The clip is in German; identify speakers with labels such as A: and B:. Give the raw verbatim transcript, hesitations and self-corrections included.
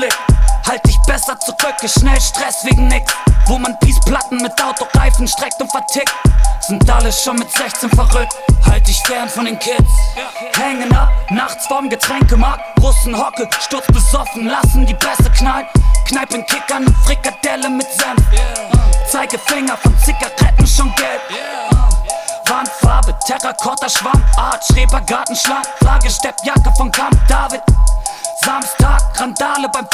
A: Blick. Halt dich besser zurück, ist schnell Stress wegen nix. Wo man Peace-Platten mit Autoreifen streckt und vertickt. Sind alle schon mit sechzehn verrückt. Halt dich fern von den Kids. Hängen ab, nachts vorm Getränkemarkt. Russen hocke, sturzbesoffen, lassen die Bässe knallen. Kneipen Kick an, Frikadelle mit Senf. Zeigefinger von Zigaretten schon gelb. Wandfarbe, Terrakotta, Schwamm, Art, Schreber, Gartenschlag, Flagge, Steppjacke von Camp David. Samstag, Randale beim